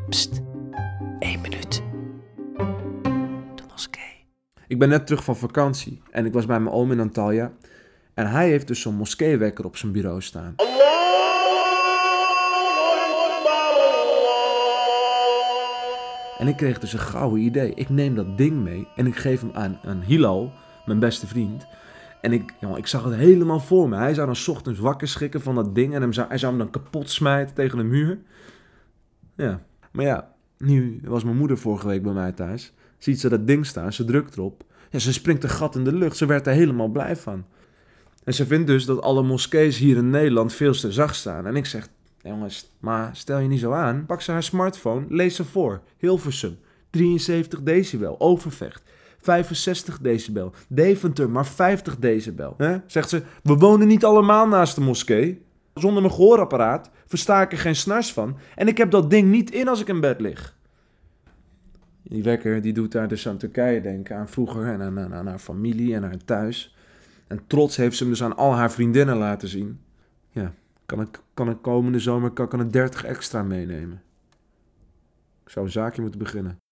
Pst, 1 minuut. De moskee. Ik ben net terug van vakantie en ik was bij mijn oom in Antalya. En hij heeft dus zo'n moskeewekker op zijn bureau staan. En ik kreeg dus een gouden idee. Ik neem dat ding mee en ik geef hem aan Hilal, mijn beste vriend. En ik zag het helemaal voor me. Hij zou dan 's ochtends wakker schrikken van dat ding en hij zou hem dan kapot smijten tegen de muur. Ja, maar ja, nu was mijn moeder vorige week bij mij thuis. Ziet ze dat ding staan, ze drukt erop. Ja, ze springt een gat in de lucht, ze werd er helemaal blij van. En ze vindt dus dat alle moskees hier in Nederland veel te zacht staan. En ik zeg, jongens, maar stel je niet zo aan. Pak ze haar smartphone, lees ze voor. Hilversum, 73 decibel, Overvecht, 65 decibel. Deventer, maar 50 decibel. Zegt ze, we wonen niet allemaal naast de moskee. Zonder mijn gehoorapparaat versta ik er geen snars van. En ik heb dat ding niet in als ik in bed lig. Die wekker die doet haar dus aan Turkije denken, aan vroeger en aan haar familie en haar thuis. En trots heeft ze hem dus aan al haar vriendinnen laten zien. Ja, kan ik komende zomer kan ik er 30 extra meenemen. Ik zou een zaakje moeten beginnen.